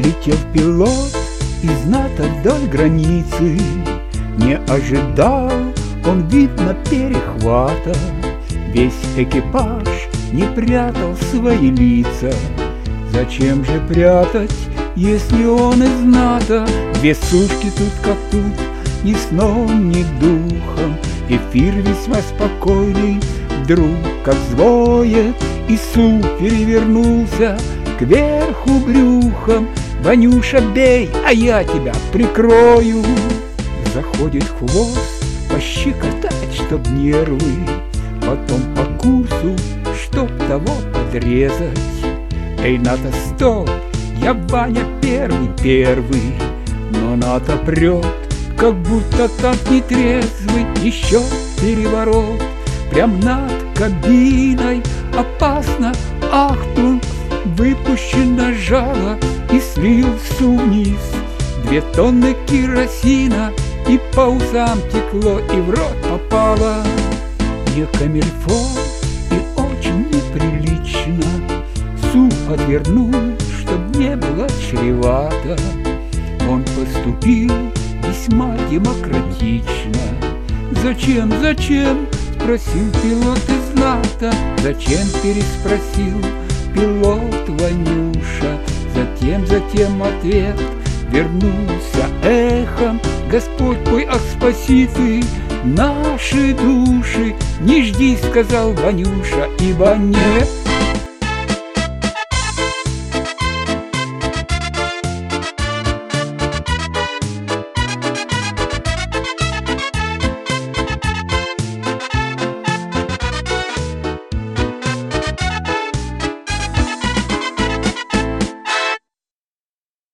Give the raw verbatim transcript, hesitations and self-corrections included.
Летел пилот из НАТО вдоль границы, не ожидал он, видно, перехвата. Весь экипаж не прятал свои лица. Зачем же прятать, если он из НАТО? Две сушки тут как тут, ни сном, ни духом. Эфир весьма спокойный, вдруг как взвоет, и суп перевернулся кверху брюхом. Ванюша, бей, а я тебя прикрою. Заходит хвост пощекотать, чтоб нервы, потом по курсу, чтоб того подрезать. Эй, НАТО, стоп, я Ваня первый, первый. Но НАТО прет, как будто так нетрезвый. Еще переворот, прям над кабиной. Опасно, ахтунг, выпущено жало и слился вниз. Две тонны керосина, и по усам текло, и в рот попало. Не камильфо и очень неприлично. Суп отвернул, чтоб не было чревато. Он поступил весьма демократично. Зачем, зачем? Спросил пилот из НАТО. Зачем? Переспросил пилот Ванюша. Затем, затем ответ вернулся эхом. Господь мой, ах, спаси ты наши души. Не жди, сказал Ванюша, ибо нет